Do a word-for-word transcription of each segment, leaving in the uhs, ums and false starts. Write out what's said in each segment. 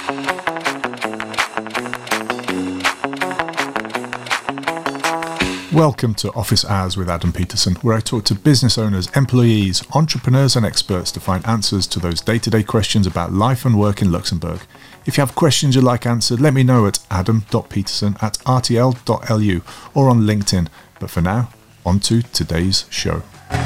Welcome to Office Hours with Adam Peterson, where I talk to business owners, employees, entrepreneurs and experts to find answers to those day-to-day questions about life and work in Luxembourg. If you have questions you'd like answered, let me know at adam.peterson at rtl.lu or on LinkedIn. But for now, on to today's show.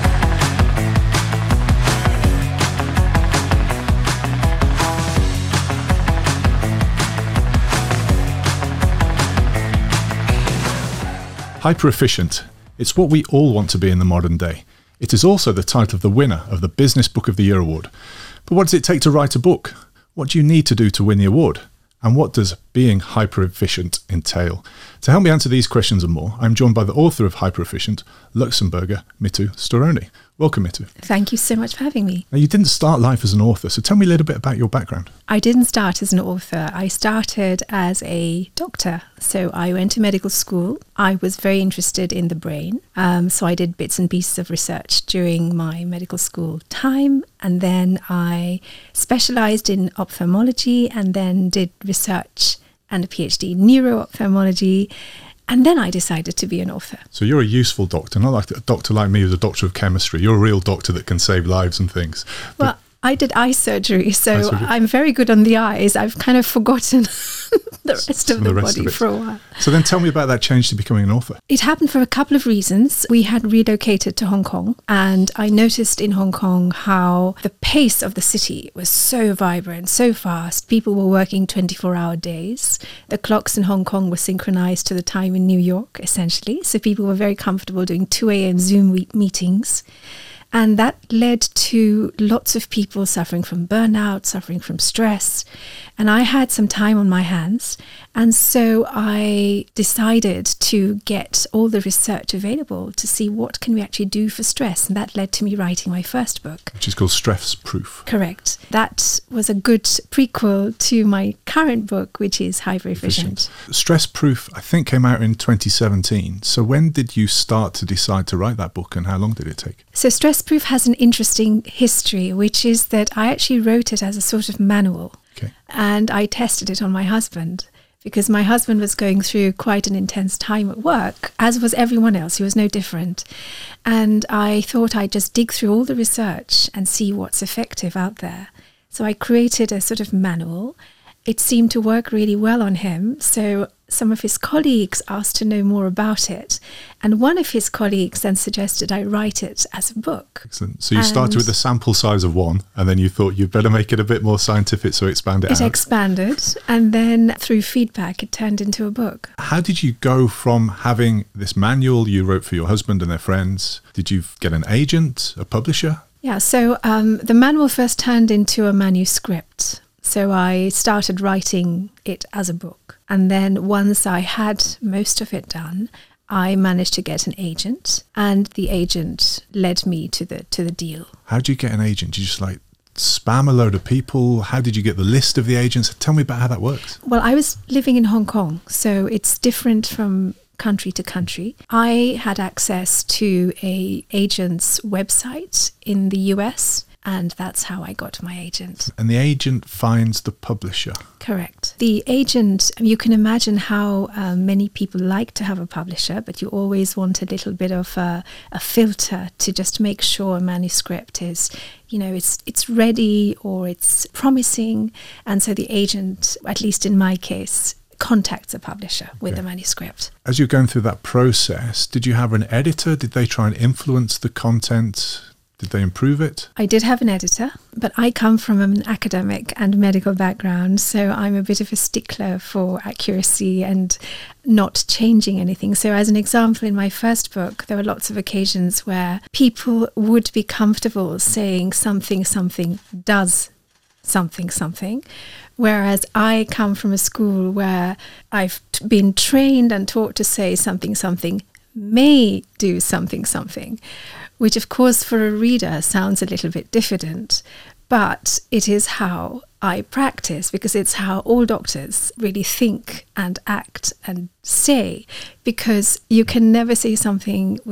Hyper-efficient. It's what we all want to be in the modern day. It is also the title of the winner of the Business Book of the Year award. But what does it take to write a book? What do you need to do to win the award? And what does being hyper-efficient entail? To help me answer these questions and more, I'm joined by the author of Hyper-Efficient, Luxembourger Mitu Storoni. Welcome, Mitu. Thank you so much for having me. Now, you didn't start life as an author, so tell me a little bit about your background. I didn't start as an author. I started as a doctor. So I went to medical school. I was very interested in the brain. Um, so I did bits and pieces of research during my medical school time. And then I specialized in ophthalmology and then did research and a PhD in neuro-ophthalmology. And then I decided to be an author. So you're a useful doctor, not like a doctor like me who's a doctor of chemistry. You're a real doctor that can save lives and things. But well, I did eye surgery, so eye surgery. I'm very good on the eyes. I've kind of forgotten the rest of the, the rest body of for a while. So then tell me about that change to becoming an author. It happened for a couple of reasons. We had relocated to Hong Kong, and I noticed in Hong Kong how the pace of the city was so vibrant, so fast. People were working twenty-four hour days. The clocks in Hong Kong were synchronized to the time in New York, essentially. So people were very comfortable doing two a.m. Zoom meetings. And that led to lots of people suffering from burnout, suffering from stress. And I had some time on my hands. And so I decided to get all the research available to see what can we actually do for stress. And that led to me writing my first book. Which is called Stress Proof. Correct. That was a good prequel to my current book, which is Hyper-Efficient. Stress Proof, I think, came out in twenty seventeen. So when did you start to decide to write that book and how long did it take? So Stress Proof has an interesting history, which is that I actually wrote it as a sort of manual. Okay. And I tested it on my husband because my husband was going through quite an intense time at work, as was everyone else. He was no different. And I thought I'd just dig through all the research and see what's effective out there. So I created a sort of manual. It seemed to work really well on him. So some of his colleagues asked to know more about it. And one of his colleagues then suggested I write it as a book. Excellent. So you and started with a sample size of one, and then you thought you'd better make it a bit more scientific, so expand it, it out. It expanded, and then through feedback, it turned into a book. How did you go from having this manual you wrote for your husband and their friends? Did you get an agent, a publisher? Yeah, so um, the manual first turned into a manuscript. So I started writing it as a book. And then once I had most of it done, I managed to get an agent, and the agent led me to the to the deal. How did you get an agent? Did you just like spam a load of people? How did you get the list of the agents? Tell me about how that works. Well, I was living in Hong Kong, so it's different from country to country. I had access to a agent's website in the U S, and that's how I got my agent. And the agent finds the publisher. Correct. The agent, you can imagine how um, many people like to have a publisher, but you always want a little bit of a, a filter to just make sure a manuscript is, you know, it's it's ready or it's promising. And so the agent, at least in my case, contacts a publisher with Okay. the manuscript. As you're going through that process, did you have an editor? Did they try and influence the content? Did they improve it? I did have an editor, but I come from an academic and medical background, so I'm a bit of a stickler for accuracy and not changing anything. So as an example, in my first book, there were lots of occasions where people would be comfortable saying something, something does something, something. Whereas I come from a school where I've t- been trained and taught to say something, something may do something, something, which of course for a reader sounds a little bit diffident, but it is how I practice, because it's how all doctors really think and act and say, because you can never say something with one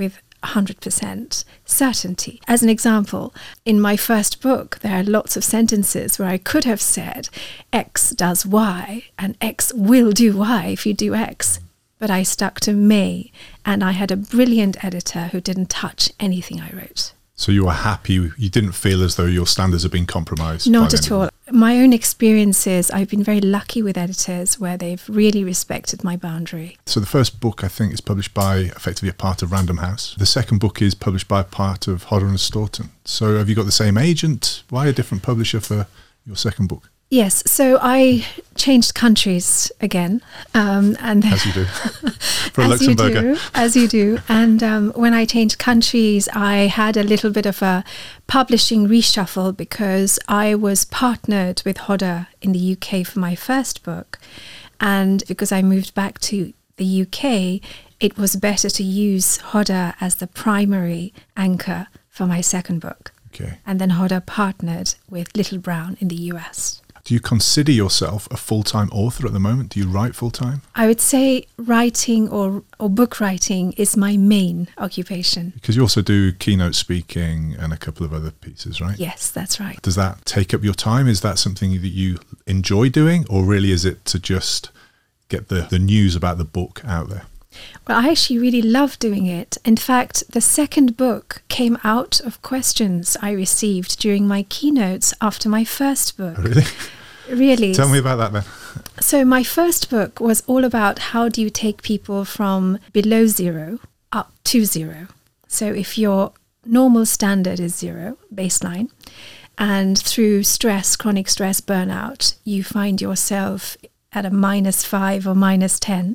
one hundred percent certainty. As an example, in my first book, there are lots of sentences where I could have said X does Y and X will do Y if you do X. But I stuck to may, and I had a brilliant editor who didn't touch anything I wrote. So you were happy, you didn't feel as though your standards had been compromised? Not at all. My own experiences, I've been very lucky with editors where they've really respected my boundary. So the first book, I think, is published by effectively a part of Random House. The second book is published by a part of Hodder and Stoughton. So have you got the same agent? Why a different publisher for your second book? Yes, so I changed countries again. Um, and as you do. For a as Luxembourger. You do, as you do. And um, when I changed countries, I had a little bit of a publishing reshuffle because I was partnered with Hodder in the U K for my first book. And because I moved back to the U K, it was better to use Hodder as the primary anchor for my second book. Okay. And then Hodder partnered with Little Brown in the U S. Do you consider yourself a full-time author at the moment? Do you write full-time? I would say writing or, or book writing is my main occupation. Because you also do keynote speaking and a couple of other pieces, right? Yes, that's right. Does that take up your time? Is that something that you enjoy doing? Or really is it to just get the, the news about the book out there? Well, I actually really love doing it. In fact, the second book came out of questions I received during my keynotes after my first book. Really? Really. Tell me about that then. So my first book was all about how do you take people from below zero up to zero. So if your normal standard is zero, baseline, and through stress, chronic stress, burnout, you find yourself at a minus five or minus ten.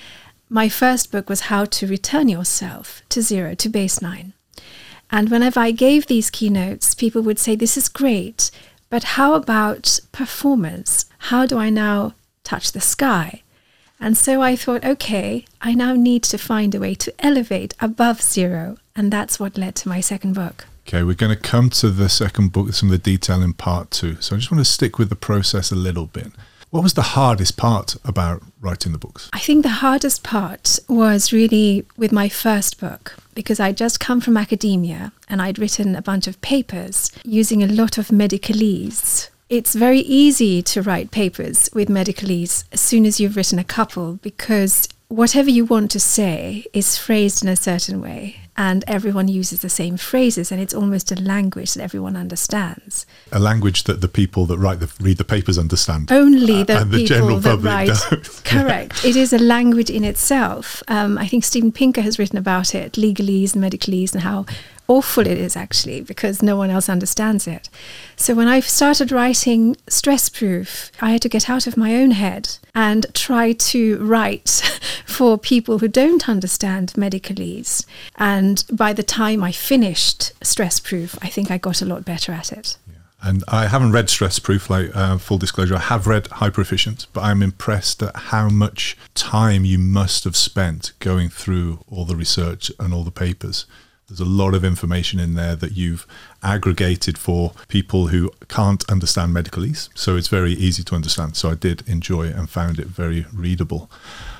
My first book was how to return yourself to zero, to baseline. And whenever I gave these keynotes, people would say, this is great, but how about performance? How do I now touch the sky? And so I thought, okay, I now need to find a way to elevate above zero. And that's what led to my second book. Okay, we're going to come to the second book, some of the detail in part two. So I just want to stick with the process a little bit. What was the hardest part about writing the books? I think the hardest part was really with my first book, because I'd just come from academia and I'd written a bunch of papers using a lot of medicalese. It's very easy to write papers with medicalese as soon as you've written a couple, because whatever you want to say is phrased in a certain way and everyone uses the same phrases and it's almost a language that everyone understands. A language that the people that write the read the papers understand. Only the uh, and the people general that public write. don't. Correct. It is a language in itself. Um, I think Steven Pinker has written about it, legalese and medicalese, and how awful it is actually because no one else understands it. So when I started writing Stress Proof, I had to get out of my own head and try to write for people who don't understand medicalese. And by the time I finished Stress Proof, I think I got a lot better at it. Yeah. And I haven't read Stress Proof, like uh, full disclosure. I have read Hyper Efficient, but I'm impressed at how much time you must have spent going through all the research and all the papers. There's a lot of information in there that you've aggregated for people who can't understand medicalese. So it's very easy to understand. So I did enjoy it and found it very readable.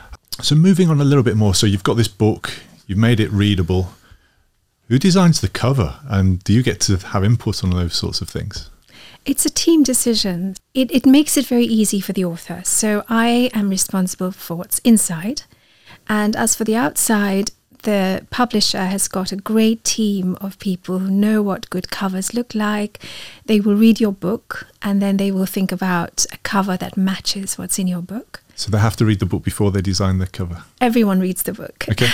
So moving on a little bit more. So you've got this book, you've made it readable. Who designs the cover? And do you get to have input on those sorts of things? It's a team decision. It, it makes it very easy for the author. So I am responsible for what's inside. And as for the outside, the publisher has got a great team of people who know what good covers look like. They will read your book and then they will think about a cover that matches what's in your book. So they have to read the book before they design the cover? Everyone reads the book. Okay.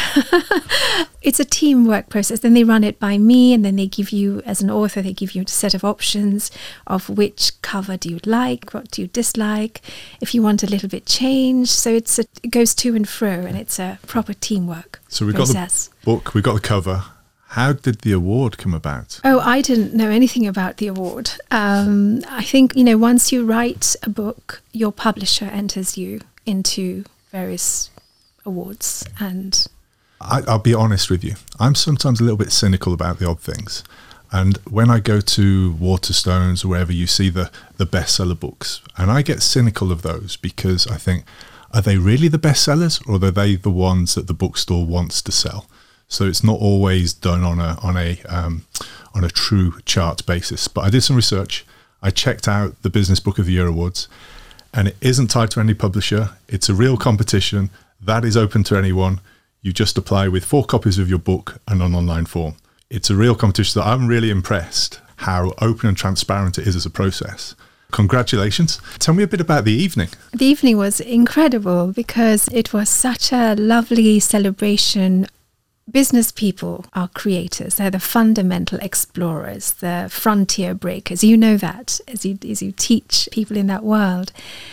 It's a teamwork process. Then they run it by me and then they give you, as an author, they give you a set of options of which cover do you like, what do you dislike, if you want a little bit change. So it's a, it goes to and fro and it's a proper teamwork So we've process. got the book, we've got the cover. How did the award come about? Oh, I didn't know anything about the award. Um, I think, you know, once you write a book, your publisher enters you into various awards. And I, I'll be honest with you. I'm sometimes a little bit cynical about the odd things. And when I go to Waterstones or wherever you see the, the bestseller books, and I get cynical of those because I think, are they really the bestsellers or are they the ones that the bookstore wants to sell? So it's not always done on a on a um, on a true chart basis. But I did some research. I checked out the Business Book of the Year Awards, and it isn't tied to any publisher. It's a real competition that is open to anyone. You just apply with four copies of your book and an online form. It's a real competition that I'm really impressed how open and transparent it is as a process. Congratulations. Tell me a bit about the evening. The evening was incredible because it was such a lovely celebration. Business people are creators. They're the fundamental explorers, the frontier breakers. You know that as you, as you teach people in that world.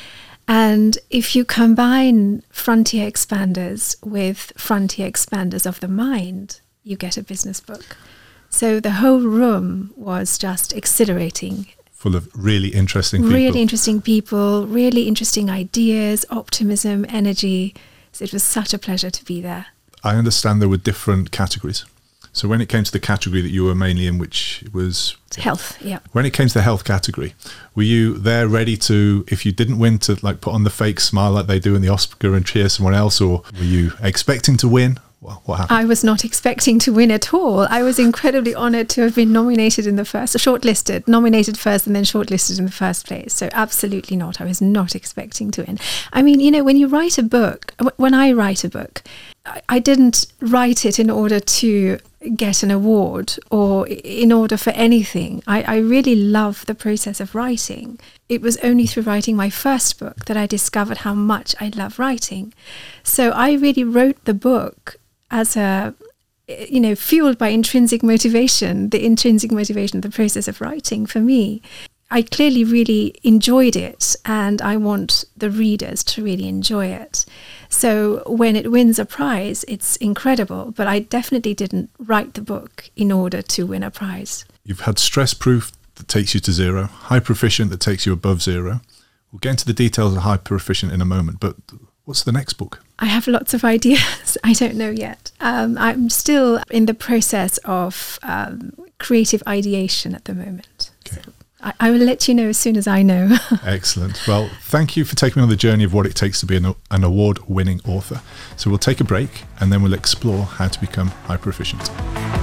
And if you combine frontier expanders with frontier expanders of the mind, you get a business book. So the whole room was just exhilarating. Full of really interesting people. Really interesting people, really interesting ideas, optimism, energy. So it was such a pleasure to be there. I understand there were different categories. So when it came to the category that you were mainly in, which was... health, yeah. When it came to the health category, were you there ready to, if you didn't win, to like put on the fake smile like they do in the Oscar and cheer someone else, or were you expecting to win? What, what happened? I was not expecting to win at all. I was incredibly honoured to have been nominated in the first, shortlisted, nominated first and then shortlisted in the first place. So absolutely not. I was not expecting to win. I mean, you know, when you write a book, when I write a book, I, I didn't write it in order to get an award or in order for anything. I, I really love the process of writing. It was only through writing my first book that I discovered how much I love writing. So I really wrote the book as a, you know, fueled by intrinsic motivation, the intrinsic motivation of the process of writing for me. I clearly really enjoyed it, and I want the readers to really enjoy it. So when it wins a prize, it's incredible, but I definitely didn't write the book in order to win a prize. You've had Stress Proof that takes you to zero, Hyper Efficient that takes you above zero. We'll get into the details of Hyper Efficient in a moment, but what's the next book? I have lots of ideas. I don't know yet. Um, I'm still in the process of um, creative ideation at the moment. Okay. So I, I will let you know as soon as I know. Excellent. Well, thank you for taking me on the journey of what it takes to be an, an award-winning author. So we'll take a break and then we'll explore how to become hyper-efficient.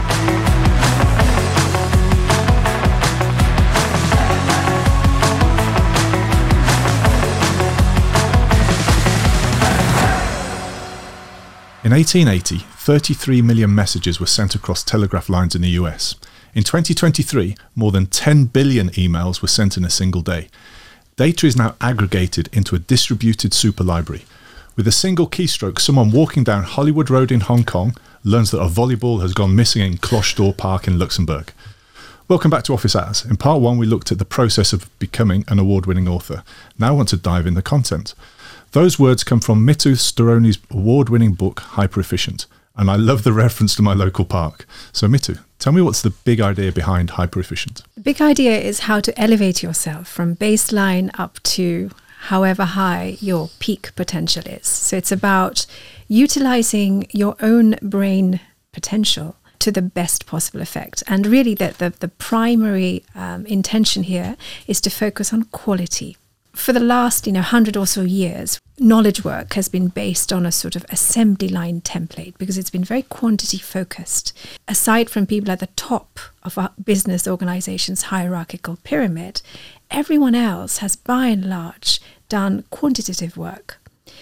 In eighteen eighty, thirty-three million messages were sent across telegraph lines in the U S. In twenty twenty-three, more than ten billion emails were sent in a single day. Data is now aggregated into a distributed super library. With a single keystroke, someone walking down Hollywood Road in Hong Kong learns that a volleyball has gone missing in Cloche d'Or Park in Luxembourg. Welcome back to Office Hours. In part one, we looked at the process of becoming an award-winning author. Now I want to dive in the content. Those words come from Mittu Storoni's award-winning book, Hyper Efficient, and I love the reference to my local park. So Mittu, tell me what's the big idea behind Hyper Efficient? The big idea is how to elevate yourself from baseline up to however high your peak potential is. So it's about utilizing your own brain potential to the best possible effect. And really the, the, the primary um, intention here is to focus on quality. For the last, you know, hundred or so years, knowledge work has been based on a sort of assembly line template because it's been very quantity focused. Aside from people at the top of a business organization's hierarchical pyramid, everyone else has by and large done quantitative work.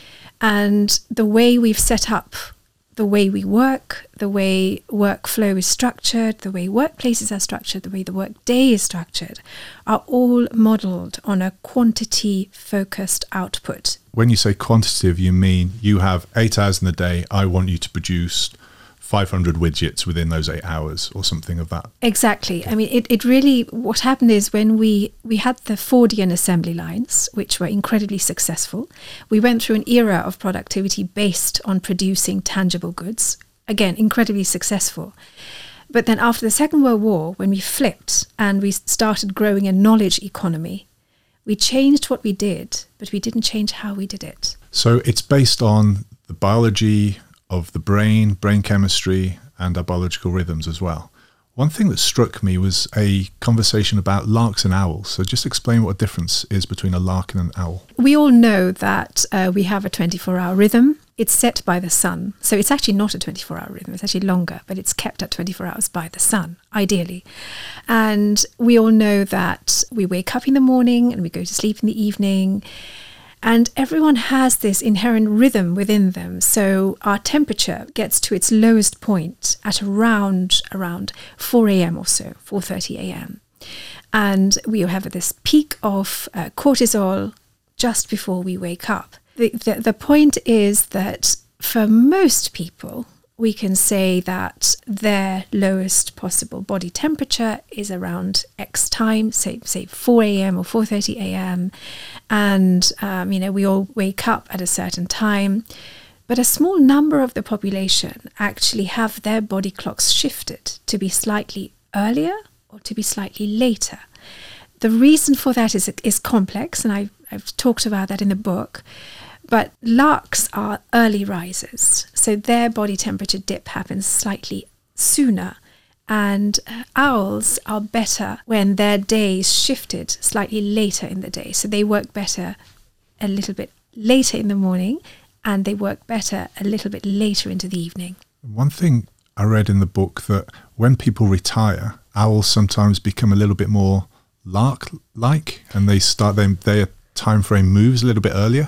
And the way we've set up the way we work, the way workflow is structured, the way workplaces are structured, the way the workday is structured, are all modelled on a quantity-focused output. When you say quantitative, you mean you have eight hours in the day, I want you to produce five hundred widgets within those eight hours or something of that. Exactly. I mean, it, it really, what happened is when we, we had the Fordian assembly lines, which were incredibly successful, we went through an era of productivity based on producing tangible goods. Again, incredibly successful. But then after the Second World War, when we flipped and we started growing a knowledge economy, we changed what we did, but we didn't change how we did it. So it's based on the biology of the brain, brain chemistry, and our biological rhythms as well. One thing that struck me was a conversation about larks and owls. So just explain what a difference is between a lark and an owl. We all know that uh, we have a twenty-four hour rhythm. it's set by the sun. So it's actually not a twenty-four hour rhythm. It's actually longer, but it's kept at twenty-four hours by the sun, ideally. And we all know that we wake up in the morning and we go to sleep in the evening. And everyone has this inherent rhythm within them. So our temperature gets to its lowest point at around, around four a.m. or so, four thirty a.m. And we have this peak of uh, cortisol just before we wake up. The, the, the point is that for most people, we can say that their lowest possible body temperature is around X time, say say four a.m. or four thirty a.m. And, um, you know, we all wake up at a certain time. But a small number of the population actually have their body clocks shifted to be slightly earlier or to be slightly later. The reason for that is is complex, and I've, I've talked about that in the book. But larks are early risers, so their body temperature dip happens slightly sooner. And uh, owls are better when their days shifted slightly later in the day. So they work better a little bit later in the morning, and they work better a little bit later into the evening. One thing I read in the book, that when people retire, owls sometimes become a little bit more lark-like, and they start their, their time frame moves a little bit earlier.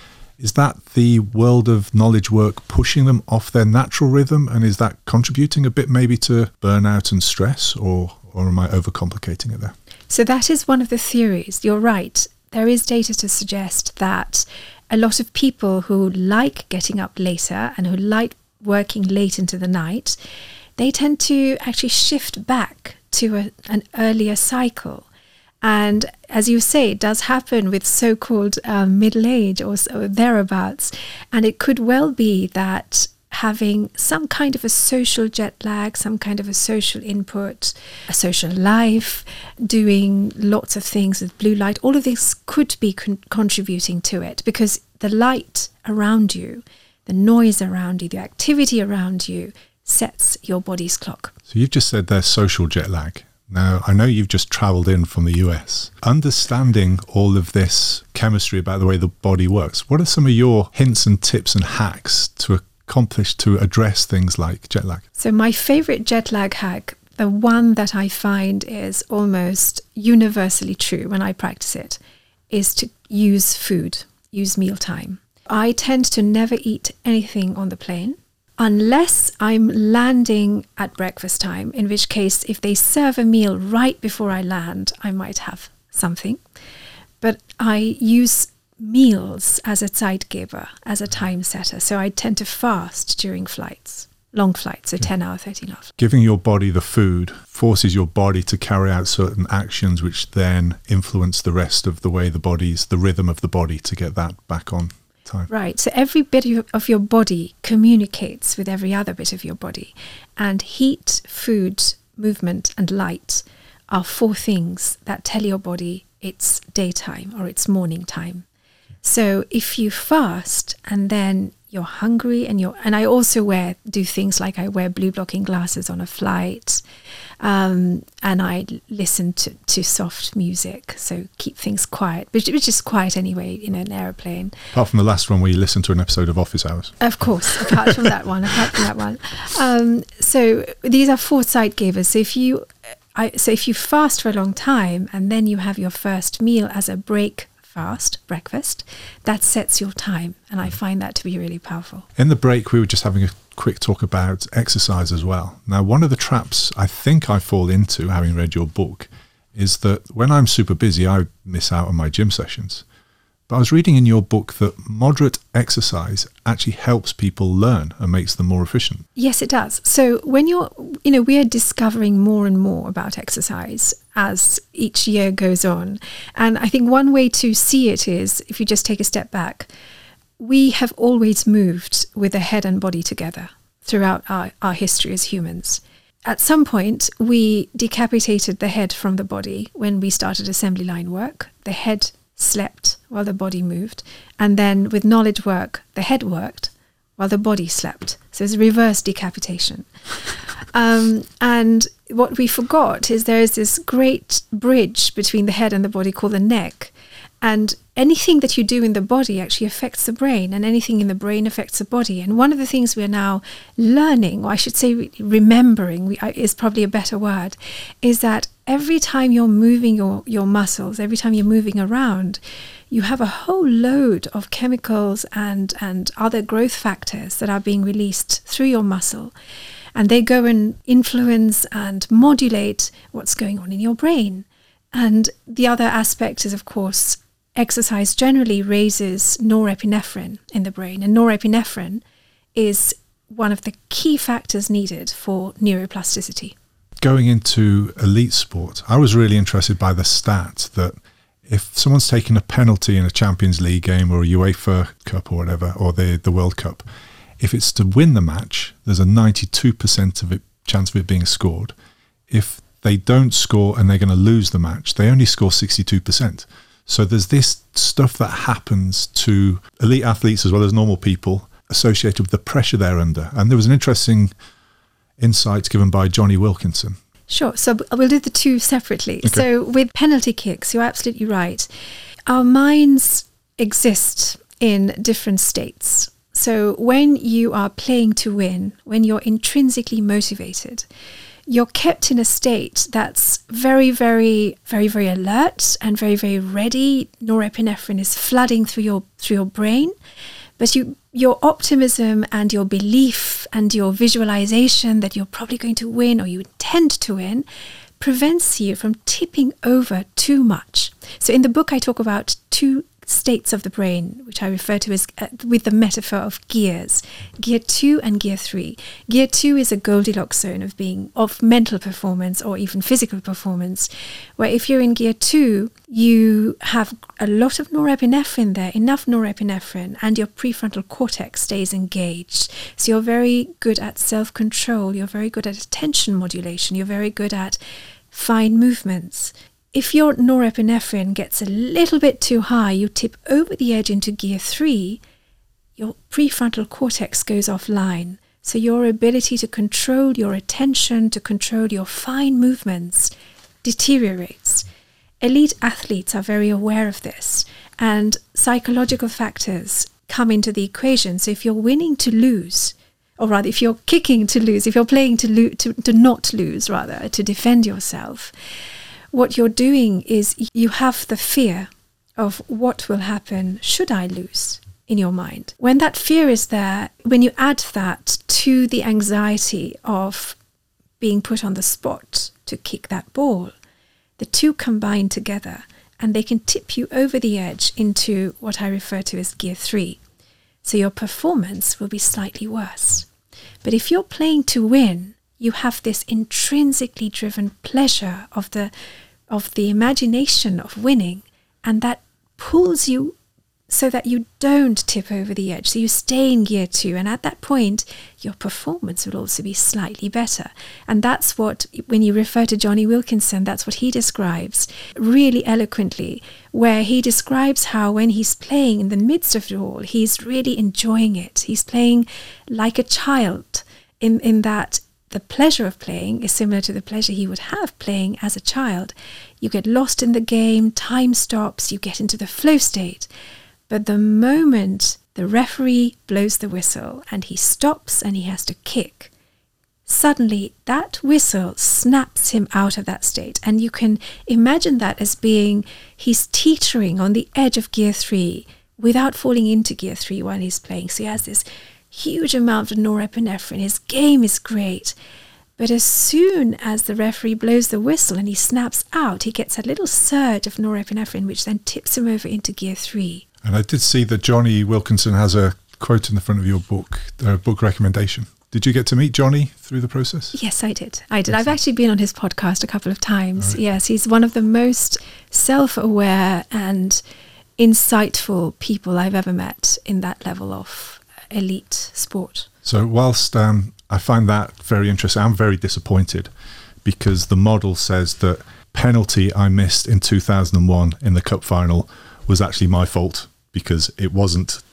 Is that the world of knowledge work pushing them off their natural rhythm? And is that contributing a bit maybe to burnout and stress, or, or am I overcomplicating it there? So that is one of the theories. You're right. There is data to suggest that a lot of people who like getting up later and who like working late into the night, they tend to actually shift back to a, an earlier cycle. And as you say, it does happen with so-called um, middle age or so thereabouts. And it could well be that having some kind of a social jet lag, some kind of a social input, a social life, doing lots of things with blue light, all of this could be con- contributing to it, because the light around you, the noise around you, the activity around you sets your body's clock. So you've just said there's social jet lag. Now, I know you've just travelled in from the U S. Understanding all of this chemistry about the way the body works, what are some of your hints and tips and hacks to accomplish, to address things like jet lag? So my favourite jet lag hack, the one that I find is almost universally true when I practice it, is to use food, use mealtime. I tend to never eat anything on the plane, unless I'm landing at breakfast time, in which case if they serve a meal right before I land, I might have something. But I use meals as a Zeitgeber, as a time setter. So I tend to fast during flights, long flights, so yeah. ten hour, thirteen hours. Giving your body the food forces your body to carry out certain actions, which then influence the rest of the way the body's, the rhythm of the body, to get that back on time. Right. So every bit of your body communicates with every other bit of your body. And heat, food, movement, and light are four things that tell your body it's daytime or it's morning time. So if you fast and then you're hungry and you're, and I also wear, do things like I wear blue blocking glasses on a flight, um, and I listen to, to soft music, so keep things quiet, which, which is quiet anyway in an aeroplane. Apart from the last one where you listened to an episode of Office Hours. Of course, apart from that one, apart from that one. Um, so these are four Zeitgebers. So if you, I, so if you fast for a long time and then you have your first meal as a break fast, breakfast, that sets your time. And I find that to be really powerful. In the break, we were just having a quick talk about exercise as well. Now, one of the traps I think I fall into, having read your book, is that when I'm super busy, I miss out on my gym sessions. But I was reading in your book that moderate exercise actually helps people learn and makes them more efficient. Yes, it does. So when you're, you know, we are discovering more and more about exercise as each year goes on. And I think one way to see it is, if you just take a step back, we have always moved with the head and body together throughout our, our history as humans. At some point, we decapitated the head from the body when we started assembly line work. The head slept while the body moved, and then with knowledge work the head worked while the body slept. So it's reverse decapitation. um, and what we forgot is there is this great bridge between the head and the body called the neck, and anything that you do in the body actually affects the brain, and anything in the brain affects the body. And one of the things we're now learning, or I should say remembering is probably a better word, is that every time you're moving your, your muscles, every time you're moving around, you have a whole load of chemicals and, and other growth factors that are being released through your muscle. And they go and influence and modulate what's going on in your brain. And the other aspect is, of course, exercise generally raises norepinephrine in the brain. And norepinephrine is one of the key factors needed for neuroplasticity. Going into elite sport, I was really interested by the stat that if someone's taken a penalty in a Champions League game or a UEFA Cup or whatever, or the, the World Cup, if it's to win the match, there's a ninety-two percent of it chance of it being scored. If they don't score and they're going to lose the match, they only score sixty-two percent. So there's this stuff that happens to elite athletes as well as normal people associated with the pressure they're under. And there was an interesting insight given by Jonny Wilkinson. Sure. So we'll do the two separately. Okay. So with penalty kicks, you're absolutely right. Our minds exist in different states. So when you are playing to win, when you're intrinsically motivated, you're kept in a state that's very, very, very, very alert and very, very ready. Norepinephrine is flooding through your through your brain, but you your optimism and your belief and your visualization that you're probably going to win or you intend to win prevents you from tipping over too much. So in the book, I talk about two states of the brain, which I refer to as uh, with the metaphor of gears, gear two and gear three. Gear two is a Goldilocks zone of being of mental performance or even physical performance, where if you're in gear two, you have a lot of norepinephrine there, enough norepinephrine, and your prefrontal cortex stays engaged. So you're very good at self-control, you're very good at attention modulation, you're very good at fine movements. If your norepinephrine gets a little bit too high, you tip over the edge into gear three, your prefrontal cortex goes offline. So your ability to control your attention, to control your fine movements deteriorates. Elite athletes are very aware of this, and psychological factors come into the equation. So if you're winning to lose, or rather if you're kicking to lose, if you're playing to, lo- to, to not lose, rather, to defend yourself, what you're doing is you have the fear of what will happen should I lose in your mind. When that fear is there, when you add that to the anxiety of being put on the spot to kick that ball, the two combine together and they can tip you over the edge into what I refer to as gear three. So your performance will be slightly worse. But if you're playing to win, you have this intrinsically driven pleasure of the of the imagination of winning, and that pulls you so that you don't tip over the edge. So you stay in gear two, and at that point, your performance will also be slightly better. And that's what, when you refer to Jonny Wilkinson, that's what he describes really eloquently, where he describes how when he's playing in the midst of it all, he's really enjoying it. He's playing like a child in, in that the pleasure of playing is similar to the pleasure he would have playing as a child. You get lost in the game, time stops, you get into the flow state. But the moment the referee blows the whistle and he stops and he has to kick, suddenly that whistle snaps him out of that state. And you can imagine that as being, he's teetering on the edge of gear three without falling into gear three while he's playing. So he has this huge amount of norepinephrine. His game is great. But as soon as the referee blows the whistle and he snaps out, he gets a little surge of norepinephrine, which then tips him over into gear three. And I did see that Jonny Wilkinson has a quote in the front of your book, a book recommendation. Did you get to meet Jonny through the process? Yes, I did. I did. I've actually been on his podcast a couple of times. Right. Yes, he's one of the most self-aware and insightful people I've ever met in that level of elite sport. So whilst um, I find that very interesting, I'm very disappointed because the model says that penalty I missed in two thousand one in the cup final was actually my fault because it wasn't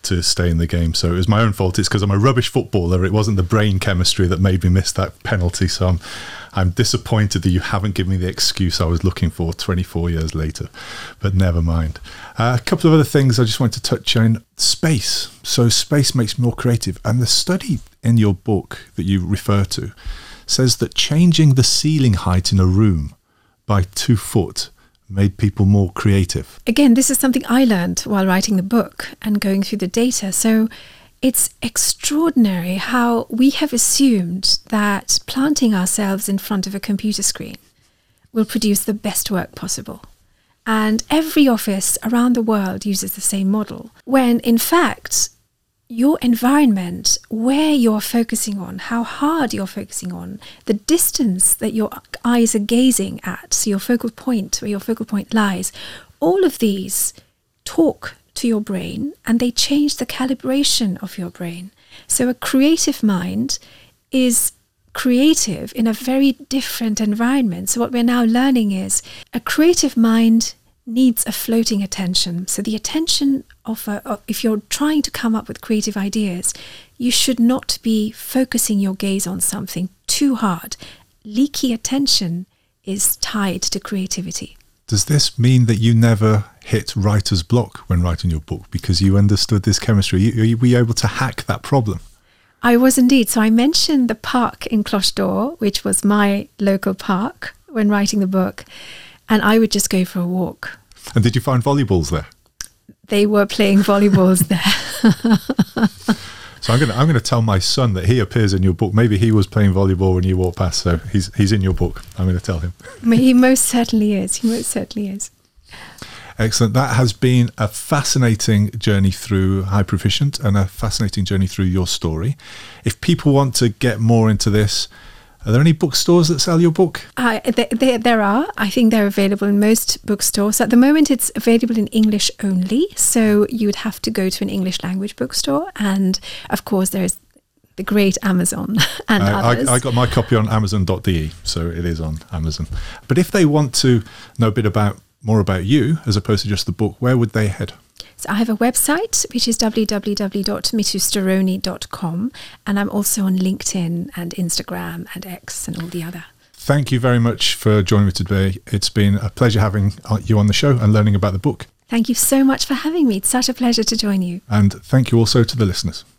to stay in the game. So it was my own fault. It's because I'm a rubbish footballer. It wasn't the brain chemistry that made me miss that penalty. So I'm, I'm disappointed that you haven't given me the excuse I was looking for twenty-four years later. But never mind. Uh, a couple of other things I just want to touch on. Space. So space makes me more creative. And the study in your book that you refer to says that changing the ceiling height in a room by two foot made people more creative. Again, this is something I learned while writing the book and going through the data. So it's extraordinary how we have assumed that planting ourselves in front of a computer screen will produce the best work possible. And every office around the world uses the same model, when in fact, your environment, where you're focusing on, how hard you're focusing on, the distance that your eyes are gazing at, so your focal point, where your focal point lies, all of these talk to your brain and they change the calibration of your brain. So a creative mind is creative in a very different environment. So what we're now learning is a creative mind needs a floating attention. So the attention of, a, of if you're trying to come up with creative ideas, you should not be focusing your gaze on something too hard. Leaky attention is tied to creativity. Does this mean that you never hit writer's block when writing your book because you understood this chemistry? You, were you able to hack that problem? I was indeed. So I mentioned the park in Cloche d'Or, which was my local park when writing the book, and I would just go for a walk. And did you find volleyballs there? They were playing volleyballs there. So I'm going to I'm going to tell my son that he appears in your book. Maybe he was playing volleyball when you walked past, so he's he's in your book. I'm going to tell him. He most certainly is. He most certainly is. Excellent. That has been a fascinating journey through Hyperefficient and a fascinating journey through your story. If people want to get more into this, are there any bookstores that sell your book? Uh, there, there, there are. I think they're available in most bookstores. At the moment, it's available in English only. So you would have to go to an English language bookstore. And of course, there's the great Amazon and uh, others. I, I got my copy on amazon dot d e, so it is on Amazon. But if they want to know a bit about more about you, as opposed to just the book, where would they head? So I have a website, which is w w w dot mitu staroni dot com, and I'm also on LinkedIn and Instagram and X and all the other. Thank you very much for joining me today. It's been a pleasure having you on the show and learning about the book. Thank you so much for having me. It's such a pleasure to join you. And thank you also to the listeners.